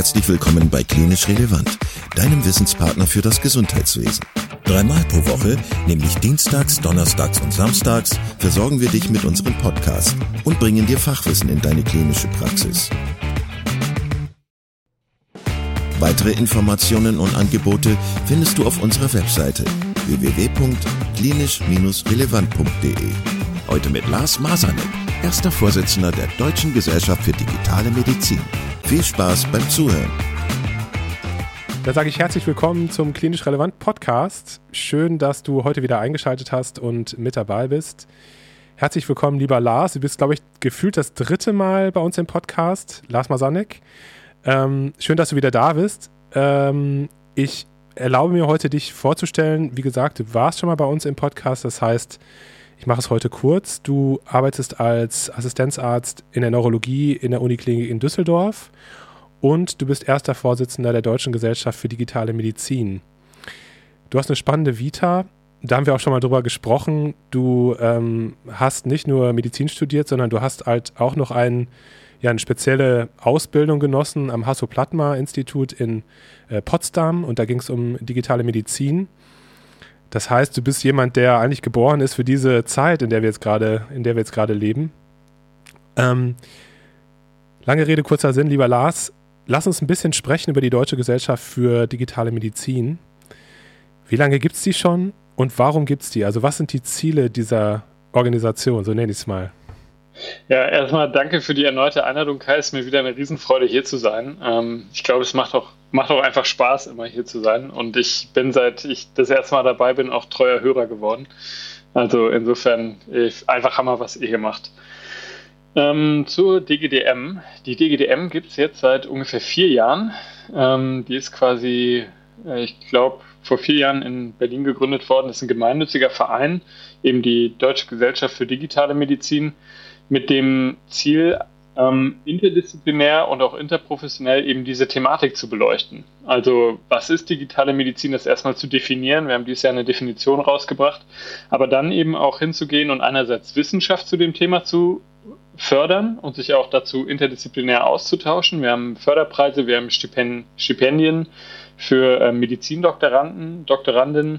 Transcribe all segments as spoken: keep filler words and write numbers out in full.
Herzlich willkommen bei Klinisch Relevant, deinem Wissenspartner für das Gesundheitswesen. Dreimal pro Woche, nämlich dienstags, donnerstags und samstags, versorgen wir dich mit unserem Podcast und bringen dir Fachwissen in deine klinische Praxis. Weitere Informationen und Angebote findest du auf unserer Webseite w w w punkt klinisch relevant punkt d e. Heute mit Lars Masanek, erster Vorsitzender der Deutschen Gesellschaft für digitale Medizin. Viel Spaß beim Zuhören. Da sage ich herzlich willkommen zum Klinisch Relevant Podcast. Schön, dass du heute wieder eingeschaltet hast und mit dabei bist. Herzlich willkommen, lieber Lars. Du bist, glaube ich, gefühlt das dritte Mal bei uns im Podcast. Lars Masanek. Ähm, schön, dass du wieder da bist. Ähm, ich erlaube mir heute, dich vorzustellen. Wie gesagt, du warst schon mal bei uns im Podcast. Das heißt, ich mache es heute kurz. Du arbeitest als Assistenzarzt in der Neurologie in der Uniklinik in Düsseldorf und du bist erster Vorsitzender der Deutschen Gesellschaft für digitale Medizin. Du hast eine spannende Vita. Da haben wir auch schon mal drüber gesprochen. Du ähm, hast nicht nur Medizin studiert, sondern du hast halt auch noch ein ja, eine spezielle Ausbildung genossen am Hasso-Plattner-Institut in äh, Potsdam und da ging es um digitale Medizin. Das heißt, du bist jemand, der eigentlich geboren ist für diese Zeit, in der wir jetzt gerade, in der wir jetzt gerade leben. Ähm, lange Rede, kurzer Sinn, lieber Lars, lass uns ein bisschen sprechen über die Deutsche Gesellschaft für digitale Medizin. Wie lange gibt es die schon und warum gibt es die? Also was sind die Ziele dieser Organisation, so nenne ich es mal? Ja, erstmal danke für die erneute Einladung, Kai. Es ist mir wieder eine Riesenfreude, hier zu sein. Ähm, ich glaube, es macht auch, macht auch einfach Spaß, immer hier zu sein. Und ich bin, seit ich das erste Mal dabei bin, auch treuer Hörer geworden. Also insofern, ich, einfach Hammer, was ihr hier macht. Ähm, zur D G D M. Die D G D M gibt es jetzt seit ungefähr vier Jahren. Ähm, die ist quasi, äh, ich glaube, vor vier Jahren in Berlin gegründet worden. Das ist ein gemeinnütziger Verein, eben die Deutsche Gesellschaft für digitale Medizin, mit dem Ziel, ähm, interdisziplinär und auch interprofessionell eben diese Thematik zu beleuchten. Also was ist digitale Medizin, das erstmal zu definieren. Wir haben dieses Jahr eine Definition rausgebracht, aber dann eben auch hinzugehen und einerseits Wissenschaft zu dem Thema zu fördern und sich auch dazu interdisziplinär auszutauschen. Wir haben Förderpreise, wir haben Stipendien für äh, Medizindoktoranden, Doktorandinnen.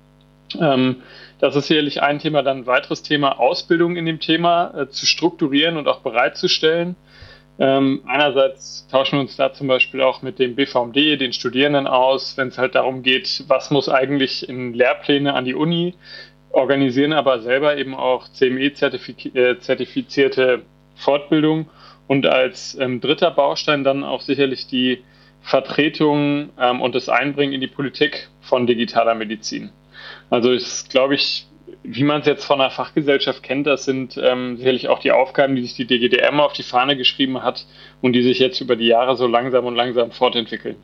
Ähm, Das ist sicherlich ein Thema. Dann ein weiteres Thema, Ausbildung in dem Thema äh, zu strukturieren und auch bereitzustellen. Ähm, einerseits tauschen wir uns da zum Beispiel auch mit dem B V M D, den Studierenden aus, wenn es halt darum geht, was muss eigentlich in Lehrpläne an die Uni, organisieren aber selber eben auch C M E-zertifizierte Fortbildung und als ähm, dritter Baustein dann auch sicherlich die Vertretung ähm, und das Einbringen in die Politik von digitaler Medizin. Also ist, glaube ich, wie man es jetzt von einer Fachgesellschaft kennt, das sind ähm, sicherlich auch die Aufgaben, die sich die D G D M auf die Fahne geschrieben hat und die sich jetzt über die Jahre so langsam und langsam fortentwickeln.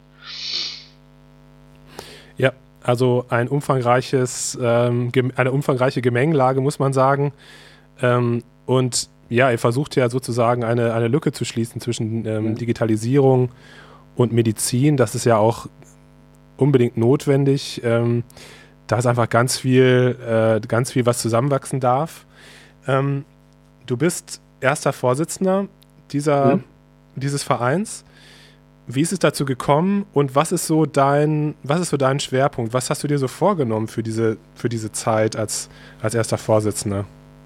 Ja, also ein umfangreiches, ähm, eine umfangreiche Gemengelage, muss man sagen. Ähm, und ja, ihr versucht ja sozusagen eine, eine Lücke zu schließen zwischen ähm, Digitalisierung und Medizin. Das ist ja auch unbedingt notwendig. Ähm, Da ist einfach ganz viel, äh, ganz viel, was zusammenwachsen darf. Ähm, du bist erster Vorsitzender dieser, mhm. dieses Vereins. Wie ist es dazu gekommen und was ist so dein, was ist so dein Schwerpunkt? Was hast du dir so vorgenommen für diese, für diese Zeit als, als erster Vorsitzender?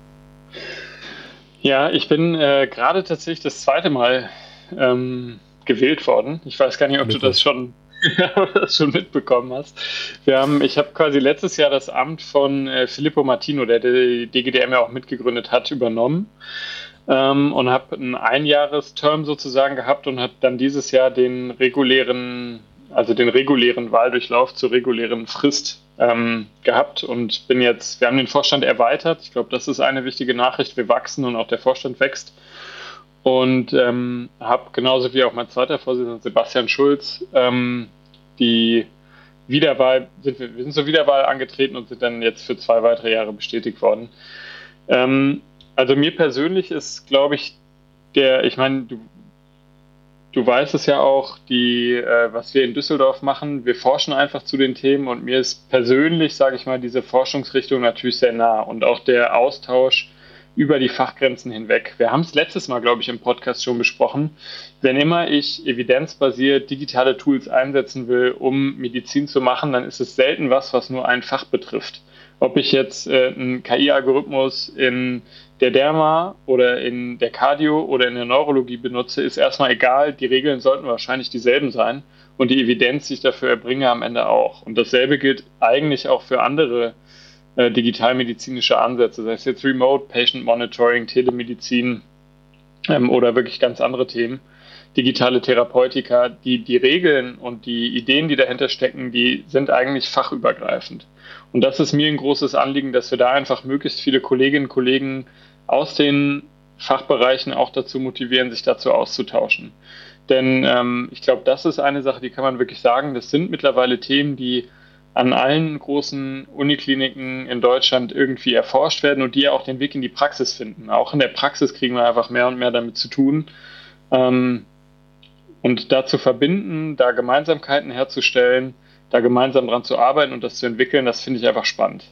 Ja, ich bin äh, gerade tatsächlich das zweite Mal ähm, gewählt worden. Ich weiß gar nicht, ob du das schon das schon mitbekommen hast. Wir haben, ich habe quasi letztes Jahr das Amt von äh, Filippo Martino, der die D G D M ja auch mitgegründet hat, übernommen ähm, und habe einen Einjahresterm sozusagen gehabt und habe dann dieses Jahr den regulären, also den regulären Wahldurchlauf zur regulären Frist ähm, gehabt und bin jetzt, wir haben den Vorstand erweitert. Ich glaube, das ist eine wichtige Nachricht. Wir wachsen und auch der Vorstand wächst. Und ähm, habe genauso wie auch mein zweiter Vorsitzender Sebastian Schulz ähm, die Wiederwahl, sind wir, wir sind zur Wiederwahl angetreten und sind dann jetzt für zwei weitere Jahre bestätigt worden. Ähm, also mir persönlich ist, glaube ich, der, ich meine, du, du weißt es ja auch, die, äh, was wir in Düsseldorf machen, wir forschen einfach zu den Themen und mir ist persönlich, sage ich mal, diese Forschungsrichtung natürlich sehr nah und auch der Austausch über die Fachgrenzen hinweg. Wir haben es letztes Mal, glaube ich, im Podcast schon besprochen. Wenn immer ich evidenzbasiert digitale Tools einsetzen will, um Medizin zu machen, dann ist es selten was, was nur ein Fach betrifft. Ob ich jetzt äh, einen K I-Algorithmus in der Derma oder in der Cardio oder in der Neurologie benutze, ist erstmal egal. Die Regeln sollten wahrscheinlich dieselben sein und die Evidenz, die ich dafür erbringe, am Ende auch. Und dasselbe gilt eigentlich auch für andere äh, digitalmedizinische Ansätze, sei es jetzt Remote, Patient Monitoring, Telemedizin ähm, oder wirklich ganz andere Themen. Digitale Therapeutika, die, die Regeln und die Ideen, die dahinter stecken, die sind eigentlich fachübergreifend. Und das ist mir ein großes Anliegen, dass wir da einfach möglichst viele Kolleginnen und Kollegen aus den Fachbereichen auch dazu motivieren, sich dazu auszutauschen. Denn ähm, ich glaube, das ist eine Sache, die kann man wirklich sagen, das sind mittlerweile Themen, die an allen großen Unikliniken in Deutschland irgendwie erforscht werden und die ja auch den Weg in die Praxis finden. Auch in der Praxis kriegen wir einfach mehr und mehr damit zu tun. Ähm, und da zu verbinden, da Gemeinsamkeiten herzustellen, da gemeinsam dran zu arbeiten und das zu entwickeln, das finde ich einfach spannend.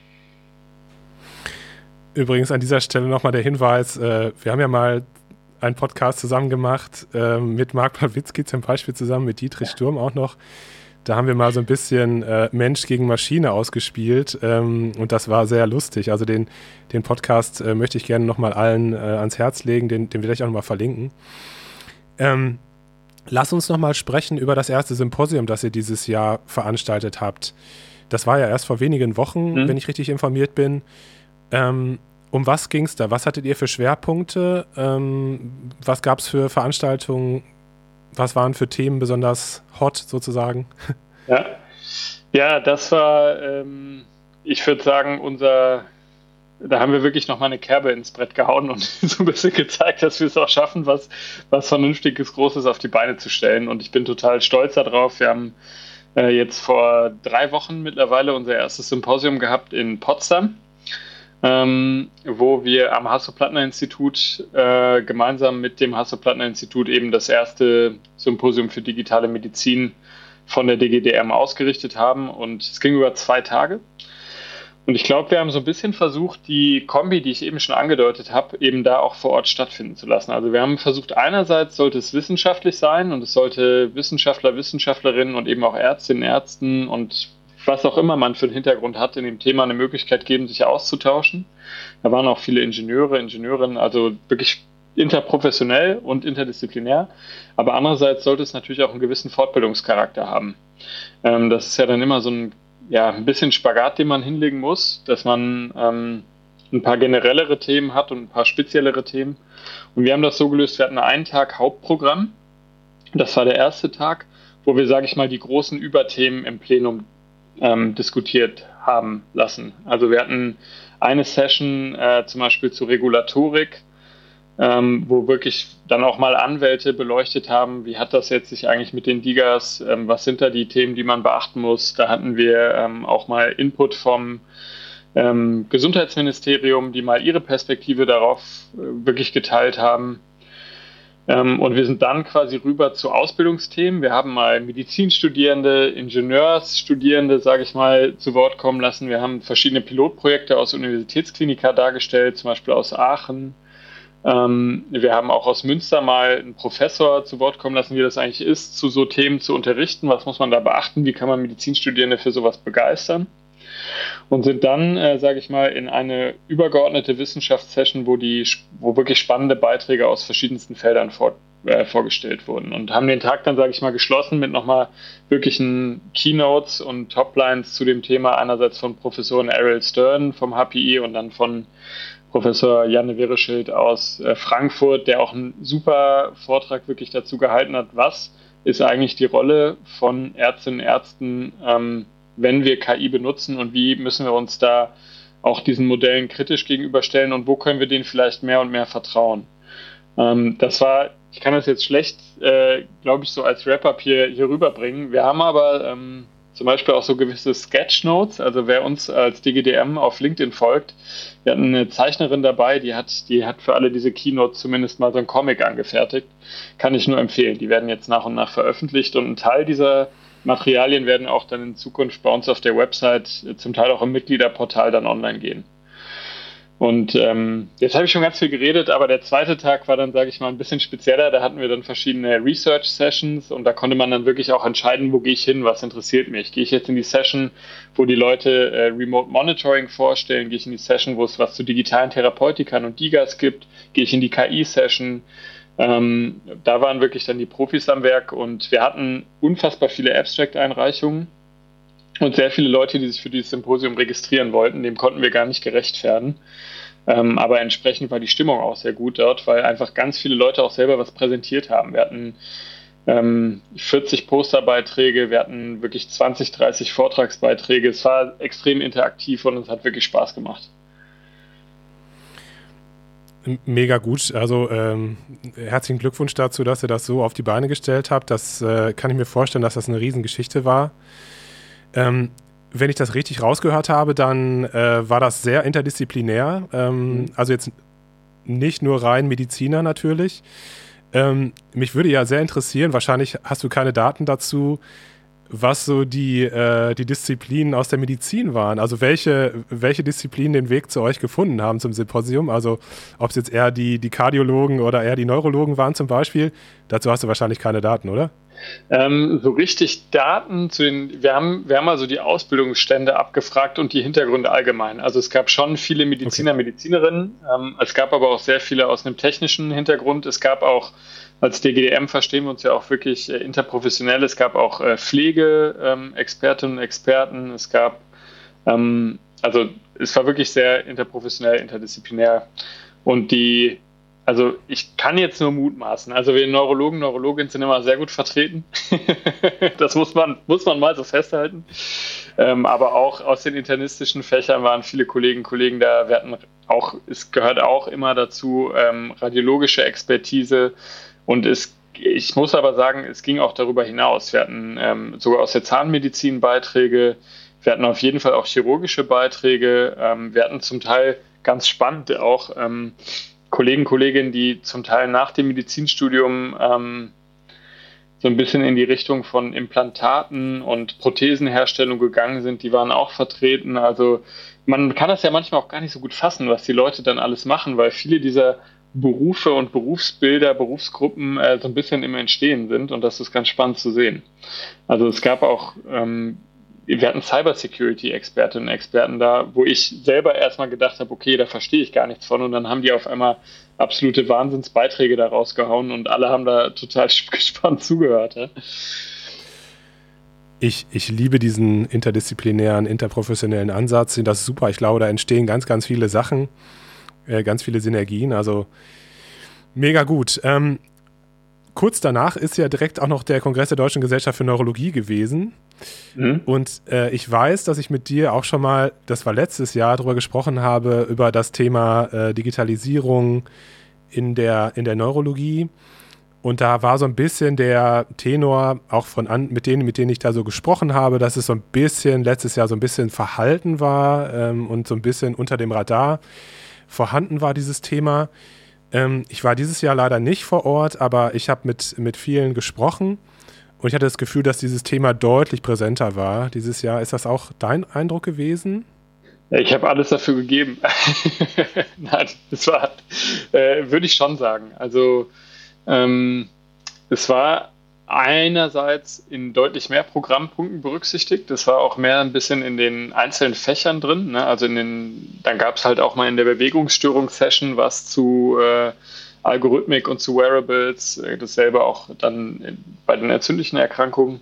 Übrigens an dieser Stelle nochmal der Hinweis, äh, wir haben ja mal einen Podcast zusammen gemacht, äh, mit Marc Pawlitzki zum Beispiel zusammen, mit Dietrich Sturm auch noch. Da haben wir mal so ein bisschen äh, Mensch gegen Maschine ausgespielt ähm, und das war sehr lustig. Also den, den Podcast äh, möchte ich gerne nochmal allen äh, ans Herz legen, den, den werde ich auch nochmal verlinken. Ähm, lass uns nochmal sprechen über das erste Symposium, das ihr dieses Jahr veranstaltet habt. Das war ja erst vor wenigen Wochen, mhm. wenn ich richtig informiert bin. Ähm, um was ging es da? Was hattet ihr für Schwerpunkte? Ähm, was gab es für Veranstaltungen? Was waren für Themen besonders hot sozusagen? Ja, ja das war, ähm, ich würde sagen, unser, da haben wir wirklich nochmal eine Kerbe ins Brett gehauen und so ein bisschen gezeigt, dass wir es auch schaffen, was, was Vernünftiges, Großes auf die Beine zu stellen. Und ich bin total stolz darauf. Wir haben äh, jetzt vor drei Wochen mittlerweile unser erstes Symposium gehabt in Potsdam. Ähm, wo wir am Hasso-Plattner-Institut äh, gemeinsam mit dem Hasso-Plattner-Institut eben das erste Symposium für digitale Medizin von der D G D M ausgerichtet haben und es ging über zwei Tage. Und ich glaube, wir haben so ein bisschen versucht, die Kombi, die ich eben schon angedeutet habe, eben da auch vor Ort stattfinden zu lassen. Also wir haben versucht, einerseits sollte es wissenschaftlich sein und es sollte Wissenschaftler, Wissenschaftlerinnen und eben auch Ärztinnen, Ärzten und was auch immer man für einen Hintergrund hat, in dem Thema eine Möglichkeit geben, sich auszutauschen. Da waren auch viele Ingenieure, Ingenieurinnen, also wirklich interprofessionell und interdisziplinär. Aber andererseits sollte es natürlich auch einen gewissen Fortbildungscharakter haben. Ähm, das ist ja dann immer so ein, ja, ein bisschen Spagat, den man hinlegen muss, dass man ähm, ein paar generellere Themen hat und ein paar speziellere Themen. Und wir haben das so gelöst, wir hatten einen Tag Hauptprogramm. Das war der erste Tag, wo wir, sage ich mal, die großen Überthemen im Plenum Ähm, diskutiert haben lassen. Also wir hatten eine Session äh, zum Beispiel zu Regulatorik, ähm, wo wirklich dann auch mal Anwälte beleuchtet haben, wie hat das jetzt sich eigentlich mit den D I G As, ähm, was sind da die Themen, die man beachten muss. Da hatten wir ähm, auch mal Input vom ähm, Gesundheitsministerium, die mal ihre Perspektive darauf äh, wirklich geteilt haben. Ähm, und wir sind dann quasi rüber zu Ausbildungsthemen. Wir haben mal Medizinstudierende, Ingenieursstudierende, sage ich mal, zu Wort kommen lassen. Wir haben verschiedene Pilotprojekte aus Universitätsklinika dargestellt, zum Beispiel aus Aachen. Ähm, wir haben auch aus Münster mal einen Professor zu Wort kommen lassen, wie das eigentlich ist, zu so Themen zu unterrichten. Was muss man da beachten? Wie kann man Medizinstudierende für sowas begeistern? Und sind dann, äh, sage ich mal, in eine übergeordnete Wissenschaftssession, wo die, wo wirklich spannende Beiträge aus verschiedensten Feldern vor, äh, vorgestellt wurden und haben den Tag dann, sage ich mal, geschlossen mit nochmal wirklichen Keynotes und Toplines zu dem Thema, einerseits von Professorin Ariel Stern vom H P I und dann von Professor Janne Wereschild aus äh, Frankfurt, der auch einen super Vortrag wirklich dazu gehalten hat, was ist eigentlich die Rolle von Ärztinnen und Ärzten, ähm, wenn wir K I benutzen und wie müssen wir uns da auch diesen Modellen kritisch gegenüberstellen und wo können wir denen vielleicht mehr und mehr vertrauen. Ähm, das war, ich kann das jetzt schlecht, äh, glaube ich, so als Wrap-up hier, hier rüberbringen. Wir haben aber ähm, zum Beispiel auch so gewisse Sketchnotes, also wer uns als D G D M auf LinkedIn folgt, wir hatten eine Zeichnerin dabei, die hat, die hat für alle diese Keynotes zumindest mal so einen Comic angefertigt. Kann ich nur empfehlen. Die werden jetzt nach und nach veröffentlicht und ein Teil dieser Materialien werden auch dann in Zukunft bei uns auf der Website, zum Teil auch im Mitgliederportal dann online gehen. Und ähm, jetzt habe ich schon ganz viel geredet, aber der zweite Tag war dann, sage ich mal, ein bisschen spezieller. Da hatten wir dann verschiedene Research-Sessions und da konnte man dann wirklich auch entscheiden, wo gehe ich hin, was interessiert mich. Gehe ich jetzt in die Session, wo die Leute äh, Remote Monitoring vorstellen? Gehe ich in die Session, wo es was zu digitalen Therapeutikern und DIGAs gibt? Gehe ich in die K I-Session? Ähm, da waren wirklich dann die Profis am Werk und wir hatten unfassbar viele Abstract-Einreichungen und sehr viele Leute, die sich für dieses Symposium registrieren wollten. Dem konnten wir gar nicht gerecht werden. Ähm, aber entsprechend war die Stimmung auch sehr gut dort, weil einfach ganz viele Leute auch selber was präsentiert haben. Wir hatten ähm, vierzig Posterbeiträge, wir hatten wirklich zwanzig, dreißig Vortragsbeiträge. Es war extrem interaktiv und es hat wirklich Spaß gemacht. Mega gut. Also ähm, herzlichen Glückwunsch dazu, dass ihr das so auf die Beine gestellt habt. Das äh, kann ich mir vorstellen, dass das eine Riesengeschichte war. Ähm, wenn ich das richtig rausgehört habe, dann äh, war das sehr interdisziplinär. Ähm, mhm. Also jetzt nicht nur rein Mediziner natürlich. Ähm, mich würde ja sehr interessieren, wahrscheinlich hast du keine Daten dazu, was so die, äh, die Disziplinen aus der Medizin waren. Also welche, welche Disziplinen den Weg zu euch gefunden haben zum Symposium. Also ob es jetzt eher die, die Kardiologen oder eher die Neurologen waren zum Beispiel. Dazu hast du wahrscheinlich keine Daten, oder? Ähm, so richtig Daten zu den, wir haben, wir haben also die Ausbildungsstände abgefragt und die Hintergründe allgemein. Also es gab schon viele Mediziner, okay. Medizinerinnen, ähm, es gab aber auch sehr viele aus einem technischen Hintergrund. Es gab auch, als D G D M verstehen wir uns ja auch wirklich äh, interprofessionell, es gab auch äh, Pflege-Expertinnen ähm, und Experten, es gab, ähm, also es war wirklich sehr interprofessionell, interdisziplinär und die Also ich kann jetzt nur mutmaßen. Also wir Neurologen, Neurologinnen sind immer sehr gut vertreten. Das muss man, muss man mal so festhalten. Ähm, aber auch aus den internistischen Fächern waren viele Kolleginnen und Kollegen da. Wir hatten auch, es gehört auch immer dazu, ähm, radiologische Expertise. Und es, ich muss aber sagen, es ging auch darüber hinaus. Wir hatten ähm, sogar aus der Zahnmedizin Beiträge. Wir hatten auf jeden Fall auch chirurgische Beiträge. Ähm, wir hatten zum Teil ganz spannend auch ähm, Kollegen, Kolleginnen, die zum Teil nach dem Medizinstudium ähm, so ein bisschen in die Richtung von Implantaten und Prothesenherstellung gegangen sind, die waren auch vertreten. Also man kann das ja manchmal auch gar nicht so gut fassen, was die Leute dann alles machen, weil viele dieser Berufe und Berufsbilder, Berufsgruppen äh, so ein bisschen im Entstehen sind und das ist ganz spannend zu sehen. Also es gab auch ähm, wir hatten Cybersecurity-Expertinnen und Experten da, wo ich selber erstmal gedacht habe, okay, da verstehe ich gar nichts von und dann haben die auf einmal absolute Wahnsinnsbeiträge da rausgehauen und alle haben da total gespannt zugehört. Ja? Ich, ich liebe diesen interdisziplinären, interprofessionellen Ansatz, das ist super. Ich glaube, da entstehen ganz, ganz viele Sachen, äh, ganz viele Synergien, also mega gut. Ähm, kurz danach ist ja direkt auch noch der Kongress der Deutschen Gesellschaft für Neurologie gewesen. Mhm. Und äh, ich weiß, dass ich mit dir auch schon mal, das war letztes Jahr, darüber gesprochen habe, über das Thema äh, Digitalisierung in der, in der Neurologie. Und da war so ein bisschen der Tenor, auch von an, mit denen, mit denen ich da so gesprochen habe, dass es so ein bisschen letztes Jahr so ein bisschen verhalten war ähm, und so ein bisschen unter dem Radar vorhanden war, dieses Thema. Ähm, ich war dieses Jahr leider nicht vor Ort, aber ich habe mit, mit vielen gesprochen. Und ich hatte das Gefühl, dass dieses Thema deutlich präsenter war dieses Jahr. Ist das auch dein Eindruck gewesen? Ich habe alles dafür gegeben. Nein, das war, äh, würde ich schon sagen. Also ähm, es war einerseits in deutlich mehr Programmpunkten berücksichtigt. Das war auch mehr ein bisschen in den einzelnen Fächern drin. Ne? Also in den, dann gab es halt auch mal in der Bewegungsstörungssession was zu äh, Algorithmik und zu Wearables, dasselbe auch dann bei den entzündlichen Erkrankungen.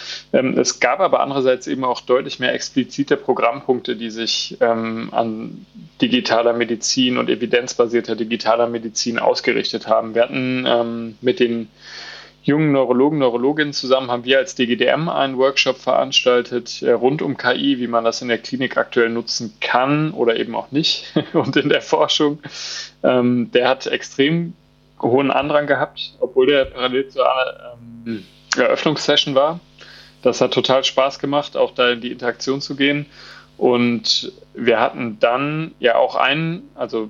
Es gab aber andererseits eben auch deutlich mehr explizite Programmpunkte, die sich ähm, an digitaler Medizin und evidenzbasierter digitaler Medizin ausgerichtet haben. Wir hatten ähm, mit den jungen Neurologen, Neurologinnen zusammen, haben wir als D G D M einen Workshop veranstaltet äh, rund um K I, wie man das in der Klinik aktuell nutzen kann oder eben auch nicht und in der Forschung. Ähm, der hat extrem hohen Andrang gehabt, obwohl der parallel zur ähm, Eröffnungssession war. Das hat total Spaß gemacht, auch da in die Interaktion zu gehen. Und wir hatten dann ja auch einen, also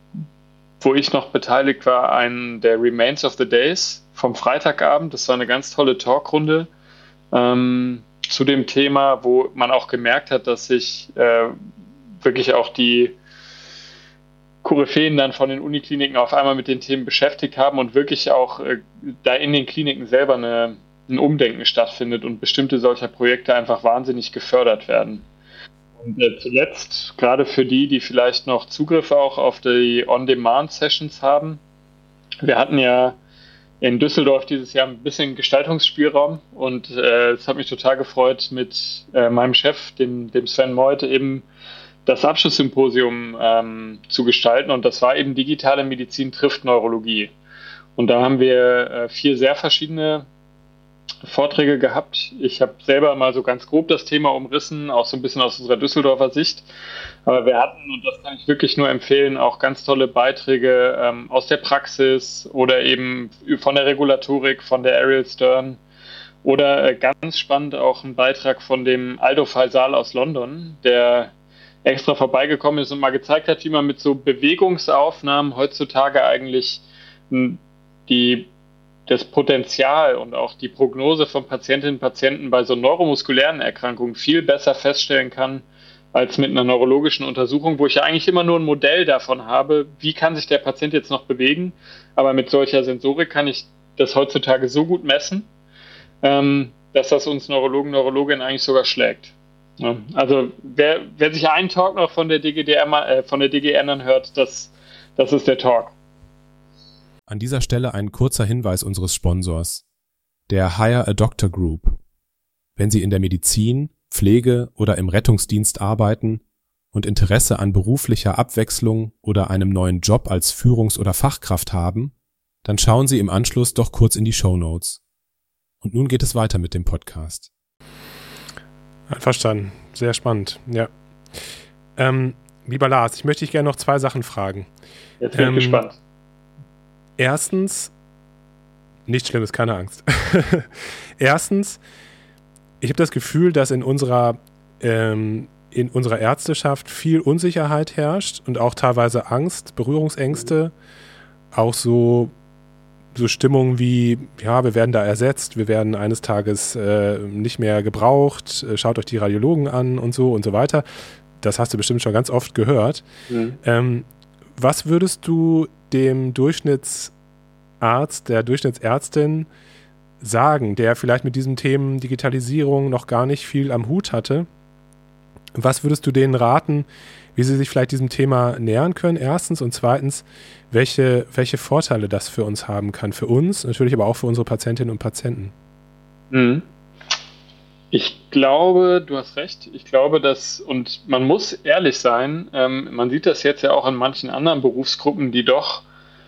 wo ich noch beteiligt war, einen der Remains of the Days vom Freitagabend. Das war eine ganz tolle Talkrunde ähm, zu dem Thema, wo man auch gemerkt hat, dass sich äh, wirklich auch die Koryphäen dann von den Unikliniken auf einmal mit den Themen beschäftigt haben und wirklich auch äh, da in den Kliniken selber eine, ein Umdenken stattfindet und bestimmte solcher Projekte einfach wahnsinnig gefördert werden. Und äh, zuletzt, gerade für die, die vielleicht noch Zugriff auch auf die On-Demand-Sessions haben, wir hatten ja in Düsseldorf dieses Jahr ein bisschen Gestaltungsspielraum und äh, es hat mich total gefreut, mit äh, meinem Chef, dem, dem Sven Meuth, eben das Abschlusssymposium ähm, zu gestalten und das war eben digitale Medizin trifft Neurologie. Und da haben wir äh, vier sehr verschiedene Vorträge gehabt. Ich habe selber mal so ganz grob das Thema umrissen, auch so ein bisschen aus unserer Düsseldorfer Sicht. Aber wir hatten, und das kann ich wirklich nur empfehlen, auch ganz tolle Beiträge ähm, aus der Praxis oder eben von der Regulatorik, von der Ariel Stern. Oder äh, ganz spannend auch ein Beitrag von dem Aldo Faisal aus London, der extra vorbeigekommen ist und mal gezeigt hat, wie man mit so Bewegungsaufnahmen heutzutage eigentlich die das Potenzial und auch die Prognose von Patientinnen und Patienten bei so neuromuskulären Erkrankungen viel besser feststellen kann als mit einer neurologischen Untersuchung, wo ich ja eigentlich immer nur ein Modell davon habe, wie kann sich der Patient jetzt noch bewegen, aber mit solcher Sensorik kann ich das heutzutage so gut messen, ähm, dass das uns Neurologen, Neurologinnen eigentlich sogar schlägt. Ja, also wer, wer sich einen Talk noch von der D G D R, äh, von der D G N anhört, das, das ist der Talk. An dieser Stelle ein kurzer Hinweis unseres Sponsors, der Hire a Doctor Group. Wenn Sie in der Medizin, Pflege oder im Rettungsdienst arbeiten und Interesse an beruflicher Abwechslung oder einem neuen Job als Führungs- oder Fachkraft haben, dann schauen Sie im Anschluss doch kurz in die Shownotes. Und nun geht es weiter mit dem Podcast. Verstanden. Sehr spannend, ja. Ähm, lieber Lars, ich möchte dich gerne noch zwei Sachen fragen. Jetzt bin ich ähm, gespannt. Erstens, nichts Schlimmes, keine Angst. Erstens, ich habe das Gefühl, dass in unserer, ähm, in unserer Ärzteschaft viel Unsicherheit herrscht und auch teilweise Angst, Berührungsängste, auch so, so Stimmungen wie, ja, wir werden da ersetzt, wir werden eines Tages äh, nicht mehr gebraucht, äh, schaut euch die Radiologen an und so und so weiter. Das hast du bestimmt schon ganz oft gehört. Mhm. Ähm, was würdest du dem Durchschnittsarzt, der Durchschnittsärztin sagen, der vielleicht mit diesen Themen Digitalisierung noch gar nicht viel am Hut hatte? Was würdest du denen raten, wie sie sich vielleicht diesem Thema nähern können, erstens, und zweitens, welche, welche Vorteile das für uns haben kann, für uns, natürlich aber auch für unsere Patientinnen und Patienten? Mhm. Ich glaube, du hast recht. Ich glaube, dass, und man muss ehrlich sein, ähm, man sieht das jetzt ja auch in manchen anderen Berufsgruppen, die doch,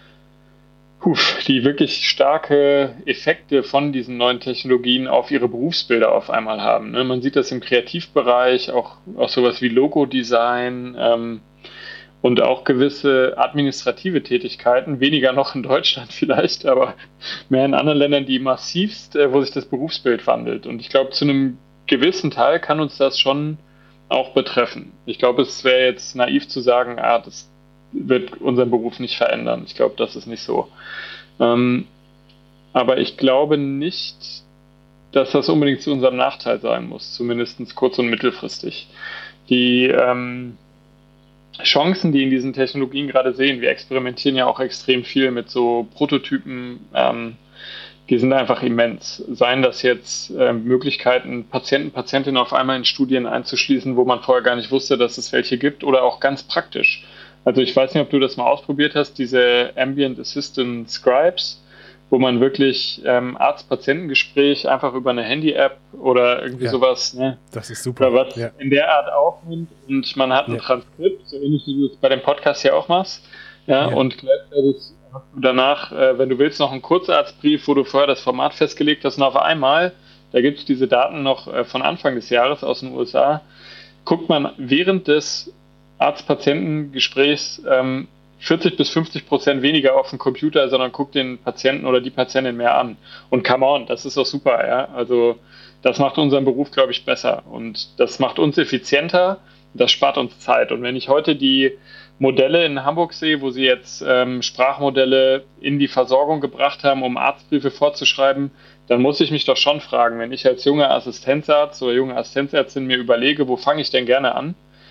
huf, die wirklich starke Effekte von diesen neuen Technologien auf ihre Berufsbilder auf einmal haben. Ne? Man sieht das im Kreativbereich, auch, auch sowas wie Logodesign ähm, und auch gewisse administrative Tätigkeiten, weniger noch in Deutschland vielleicht, aber mehr in anderen Ländern, die massivst, äh, wo sich das Berufsbild wandelt. Und ich glaube, zu einem gewissen Teil kann uns das schon auch betreffen. Ich glaube, es wäre jetzt naiv zu sagen, ah, das wird unseren Beruf nicht verändern. Ich glaube, das ist nicht so. Ähm, aber ich glaube nicht, dass das unbedingt zu unserem Nachteil sein muss, zumindest kurz- und mittelfristig. Die ähm, Chancen, die in diesen Technologien gerade sehen, wir experimentieren ja auch extrem viel mit so Prototypen, ähm, die sind einfach immens. Seien das jetzt äh, Möglichkeiten, Patienten, Patientinnen auf einmal in Studien einzuschließen, wo man vorher gar nicht wusste, dass es welche gibt, oder auch ganz praktisch. Also ich weiß nicht, ob du das mal ausprobiert hast, diese Ambient Assistant Scribes, wo man wirklich ähm, Arzt-Patienten-Gespräch einfach über eine Handy-App oder irgendwie ja, sowas, ne, das ist super, oder was ja, in der Art aufnimmt und man hat ein ja, Transkript, so ähnlich wie du es bei dem Podcast hier auch machst, ja, ja, und gleichzeitig hast du danach, äh, wenn du willst, noch einen Kurzarztbrief, wo du vorher das Format festgelegt hast, und auf einmal, da gibt es diese Daten noch äh, von Anfang des Jahres aus den U S A, guckt man während des Arzt-Patienten-Gesprächs ähm, vierzig bis fünfzig Prozent weniger auf den Computer, sondern guckt den Patienten oder die Patientin mehr an. Und come on, das ist doch super, ja. Also das macht unseren Beruf, glaube ich, besser. Und das macht uns effizienter, das spart uns Zeit. Und wenn ich heute die Modelle in Hamburg sehe, wo sie jetzt ähm, Sprachmodelle in die Versorgung gebracht haben, um Arztbriefe vorzuschreiben, dann muss ich mich doch schon fragen, wenn ich als junger Assistenzarzt oder junge Assistenzärztin mir überlege, wo fange ich denn gerne an?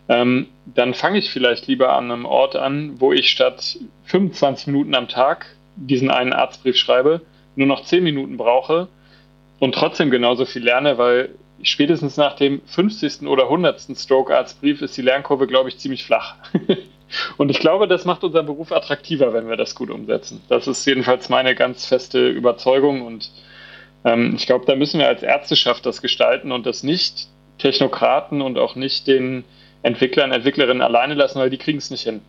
ähm, dann fange ich vielleicht lieber an einem Ort an, wo ich statt fünfundzwanzig Minuten am Tag diesen einen Arztbrief schreibe, nur noch zehn Minuten brauche und trotzdem genauso viel lerne, weil spätestens nach dem fünfzigsten oder hundertsten Stroke-Arztbrief ist die Lernkurve, glaube ich, ziemlich flach. Und ich glaube, das macht unseren Beruf attraktiver, wenn wir das gut umsetzen. Das ist jedenfalls meine ganz feste Überzeugung und ähm, ich glaube, da müssen wir als Ärzteschaft das gestalten und das nicht Technokraten und auch nicht den Entwicklern, Entwicklerinnen alleine lassen, weil die kriegen es nicht hin.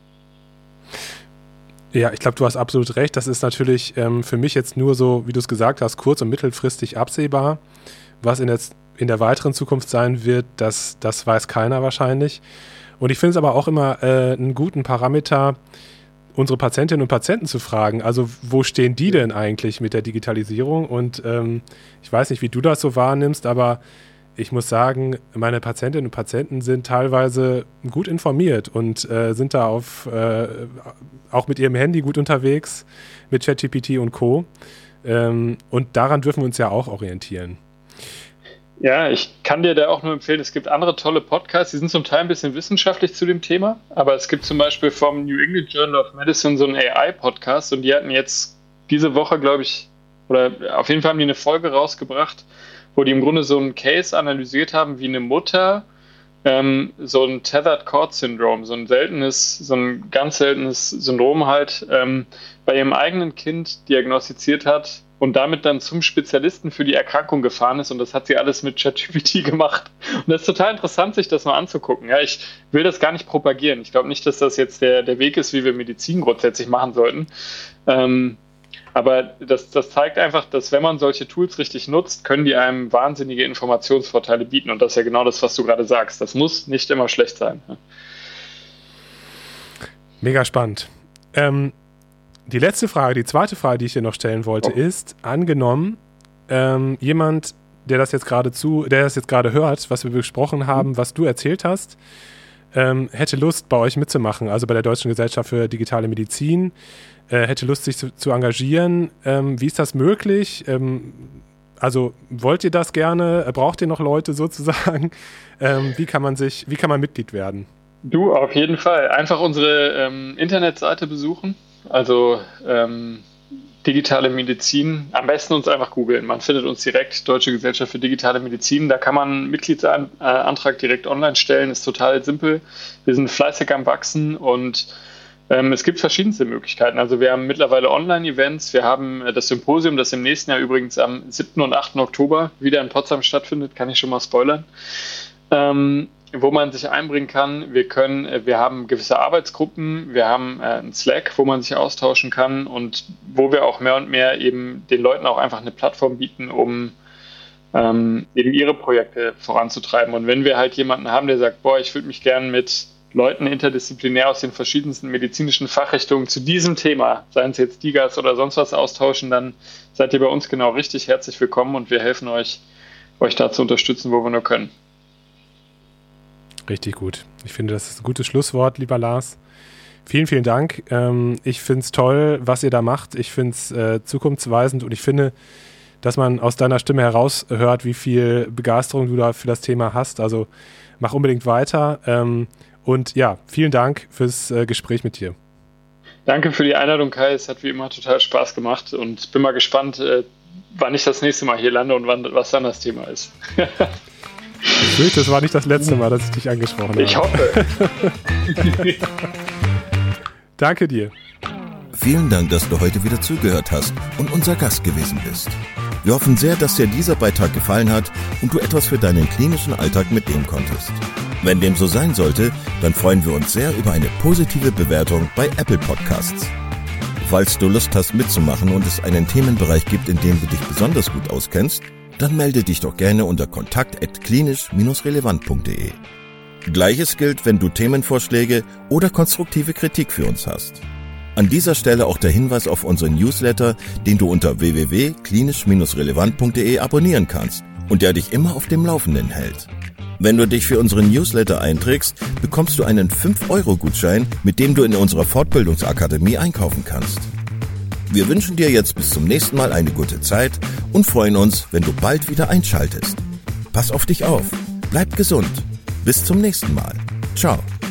Ja, ich glaube, du hast absolut recht. Das ist natürlich ähm, für mich jetzt nur so, wie du es gesagt hast, kurz- und mittelfristig absehbar. Was in der, in der weiteren Zukunft sein wird, das, das weiß keiner wahrscheinlich. Und ich finde es aber auch immer äh, einen guten Parameter, unsere Patientinnen und Patienten zu fragen. Also wo stehen die denn eigentlich mit der Digitalisierung? Und ähm, ich weiß nicht, wie du das so wahrnimmst, aber ich muss sagen, meine Patientinnen und Patienten sind teilweise gut informiert und äh, sind da auf, äh, auch mit ihrem Handy gut unterwegs, mit ChatGPT und Co. Ähm, und daran dürfen wir uns ja auch orientieren. Ja, ich kann dir da auch nur empfehlen, es gibt andere tolle Podcasts, die sind zum Teil ein bisschen wissenschaftlich zu dem Thema, aber es gibt zum Beispiel vom New England Journal of Medicine so einen A I-Podcast und die hatten jetzt diese Woche, glaube ich, oder auf jeden Fall haben die eine Folge rausgebracht, wo die im Grunde so einen Case analysiert haben, wie eine Mutter ähm, so ein Tethered Cord Syndrome, so ein seltenes, so ein ganz seltenes Syndrom halt ähm, bei ihrem eigenen Kind diagnostiziert hat und damit dann zum Spezialisten für die Erkrankung gefahren ist und das hat sie alles mit ChatGPT gemacht. Und das ist total interessant, sich das mal anzugucken. Ja, ich will das gar nicht propagieren. Ich glaube nicht, dass das jetzt der, der Weg ist, wie wir Medizin grundsätzlich machen sollten. Ähm, Aber das, das zeigt einfach, dass wenn man solche Tools richtig nutzt, können die einem wahnsinnige Informationsvorteile bieten. Und das ist ja genau das, was du gerade sagst. Das muss nicht immer schlecht sein. Mega spannend. Ähm, die letzte Frage, die zweite Frage, die ich dir noch stellen wollte, oh. ist, angenommen, ähm, jemand, der das jetzt gerade zu, der das jetzt gerade hört, was wir besprochen haben, mhm. was du erzählt hast, ähm, hätte Lust, bei euch mitzumachen, also bei der Deutschen Gesellschaft für digitale Medizin, Äh, hätte Lust, sich zu, zu engagieren. Ähm, wie ist das möglich? Ähm, also wollt ihr das gerne? Braucht ihr noch Leute sozusagen? Ähm, wie kann man sich, wie kann man Mitglied werden? Du, auf jeden Fall. Einfach unsere ähm, Internetseite besuchen. Also ähm, digitale Medizin. Am besten uns einfach googeln. Man findet uns direkt, Deutsche Gesellschaft für digitale Medizin. Da kann man einen Mitgliedsantrag direkt online stellen. Ist total simpel. Wir sind fleißig am Wachsen und Ähm, es gibt verschiedenste Möglichkeiten. Also wir haben mittlerweile Online-Events. Wir haben äh, das Symposium, das im nächsten Jahr übrigens am siebten und achten Oktober wieder in Potsdam stattfindet, kann ich schon mal spoilern, ähm, wo man sich einbringen kann. Wir können, äh, wir haben gewisse Arbeitsgruppen, wir haben äh, einen Slack, wo man sich austauschen kann und wo wir auch mehr und mehr eben den Leuten auch einfach eine Plattform bieten, um ähm, eben ihre Projekte voranzutreiben. Und wenn wir halt jemanden haben, der sagt, boah, ich würde mich gern mit Leuten interdisziplinär aus den verschiedensten medizinischen Fachrichtungen zu diesem Thema, seien es jetzt Digas oder sonst was, austauschen, dann seid ihr bei uns genau richtig. Herzlich willkommen und wir helfen euch, euch da zu unterstützen, wo wir nur können. Richtig gut. Ich finde, das ist ein gutes Schlusswort, lieber Lars. Vielen, vielen Dank. Ich finde es toll, was ihr da macht. Ich finde es äh, zukunftsweisend und ich finde, dass man aus deiner Stimme heraushört, wie viel Begeisterung du da für das Thema hast. Also mach unbedingt weiter. Ähm, Und ja, vielen Dank fürs äh, Gespräch mit dir. Danke für die Einladung, Kai. Es hat wie immer total Spaß gemacht und bin mal gespannt, äh, wann ich das nächste Mal hier lande und wann, was dann das Thema ist. Ich fürchte, das war nicht das letzte Mal, dass ich dich angesprochen habe. Ich hoffe. Danke dir. Vielen Dank, dass du heute wieder zugehört hast und unser Gast gewesen bist. Wir hoffen sehr, dass dir dieser Beitrag gefallen hat und du etwas für deinen klinischen Alltag mitnehmen konntest. Wenn dem so sein sollte, dann freuen wir uns sehr über eine positive Bewertung bei Apple Podcasts. Falls du Lust hast mitzumachen und es einen Themenbereich gibt, in dem du dich besonders gut auskennst, dann melde dich doch gerne unter kontakt at klinisch relevant punkt de. Gleiches gilt, wenn du Themenvorschläge oder konstruktive Kritik für uns hast. An dieser Stelle auch der Hinweis auf unseren Newsletter, den du unter w w w punkt klinisch relevant punkt de abonnieren kannst und der dich immer auf dem Laufenden hält. Wenn du dich für unseren Newsletter einträgst, bekommst du einen fünf Euro Gutschein, mit dem du in unserer Fortbildungsakademie einkaufen kannst. Wir wünschen dir jetzt bis zum nächsten Mal eine gute Zeit und freuen uns, wenn du bald wieder einschaltest. Pass auf dich auf, bleib gesund. Bis zum nächsten Mal. Ciao.